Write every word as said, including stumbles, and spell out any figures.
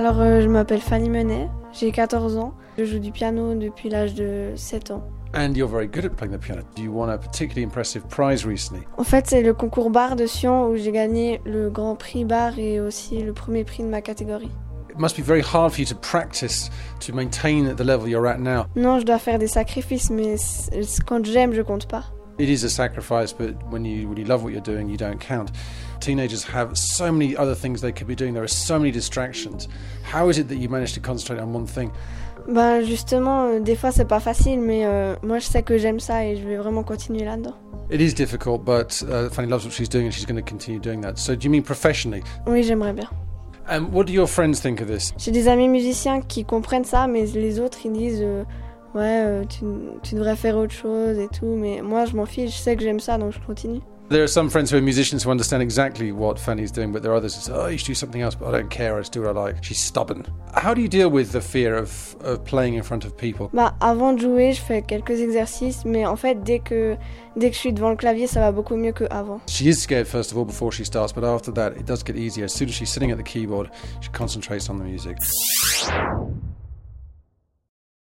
Alors, euh, je m'appelle Fanny Menet, j'ai quatorze ans. Je joue du piano depuis l'âge de sept ans. And you're very good at playing the piano. You won a particularly impressive prize recently. En fait, c'est le concours bar de Sion où j'ai gagné le grand prix bar et aussi le premier prix de ma catégorie. It must be very hard for you to practice to maintain at the level you're at now. Non, je dois faire des sacrifices, mais c- quand j'aime, je compte pas. It is a sacrifice, but when you really love what you're doing, you don't count. Teenagers have so many other things they could be doing. There are so many distractions. How is it that you manage to concentrate on one thing? Ben justement, euh, des fois c'est pas facile, mais euh, moi je sais que j'aime ça et je vais vraiment continuer là-dedans. It is difficult, but uh, Fanny loves what she's doing and she's going to continue doing that. So do you mean professionally? Oui, j'aimerais bien. And what do your friends think of this? J'ai des amis musiciens qui comprennent ça, mais les autres ils disent euh, ouais, euh, tu, tu devrais faire autre chose et tout, mais moi je m'en fiche, je sais que j'aime ça donc je continue. There are some friends who are musicians who understand exactly what Fanny's doing, but there are others who say, oh, you should do something else, but I don't care, I just do what I like. She's stubborn. How do you deal with the fear of, of playing in front of people? Bah, avant de jouer, je fais quelques exercices, mais en fait, dès que, dès que je suis devant le clavier, ça va beaucoup mieux qu'avant. She is scared, first of all, before she starts, but after that, it does get easier. As soon as she's sitting at the keyboard, she concentrates on the music.